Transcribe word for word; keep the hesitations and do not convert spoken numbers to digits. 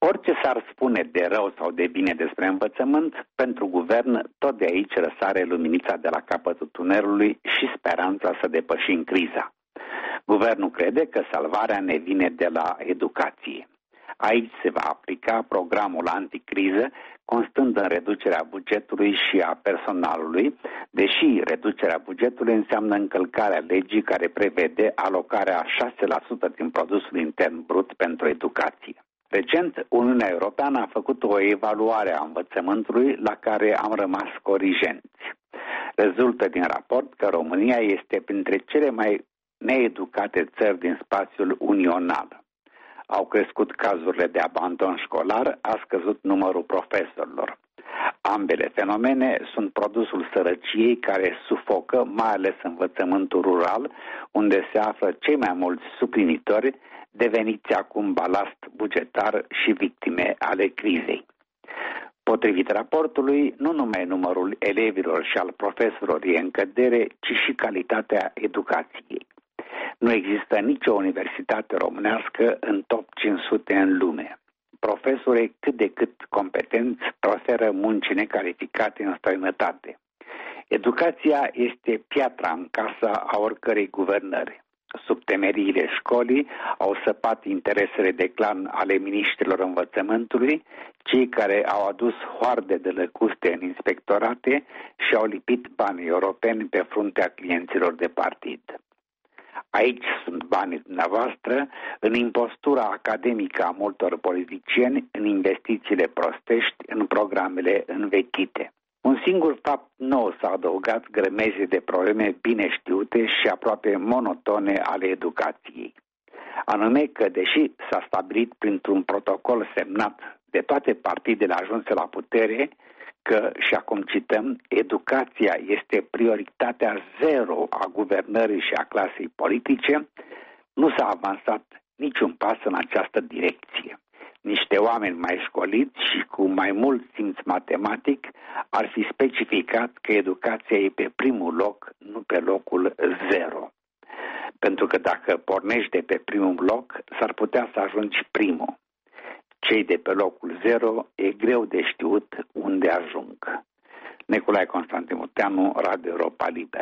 Orice s-ar spune de rău sau de bine despre învățământ, pentru guvern tot de aici răsare luminița de la capătul tunelului și speranța să depășim criza. Guvernul crede că salvarea ne vine de la educație. Aici se va aplica programul anticriză, constând în reducerea bugetului și a personalului, deși reducerea bugetului înseamnă încălcarea legii care prevede alocarea șase la sută din produsul intern brut pentru educație. Recent, Uniunea Europeană a făcut o evaluare a învățământului la care am rămas corijenți. Rezultă din raport că România este printre cele mai needucate țări din spațiul unional. Au crescut cazurile de abandon școlar, a scăzut numărul profesorilor. Ambele fenomene sunt produsul sărăciei care sufocă, mai ales învățământul rural, unde se află cei mai mulți suplinitori, deveniți acum balast bugetar și victime ale crizei. Potrivit raportului, nu numai numărul elevilor și al profesorilor e în cădere, ci și calitatea educației. Nu există nicio universitate românească în top cinci sute în lume. Profesorii cât de cât competenți preferă munci necalificate în străinătate. Educația este piatra în casa a oricărei guvernări. Sub temeriile școlii au săpat interesele de clan ale miniștrilor învățământului, cei care au adus hoarde de lăcuste în inspectorate și au lipit banii europeni pe fruntea clienților de partid. Aici sunt banii dumneavoastră, în impostura academică a multor politicieni, în investițiile prostești, în programele învechite. Un singur fapt nou s-a adăugat grămezii de probleme bine știute și aproape monotone ale educației. Anume că, deși s-a stabilit printr-un protocol semnat de toate partidele ajunse la putere, că, și acum cităm, educația este prioritatea zero a guvernării și a clasei politice, nu s-a avansat niciun pas în această direcție. Niște oameni mai școliți și cu mai mult simț matematic ar fi specificat că educația e pe primul loc, nu pe locul zero. Pentru că dacă pornești de pe primul loc, s-ar putea să ajungi primul. Cei de pe locul zero e greu de știut unde ajung. Nicolae Constantin Muteanu, Radio Europa Liberă.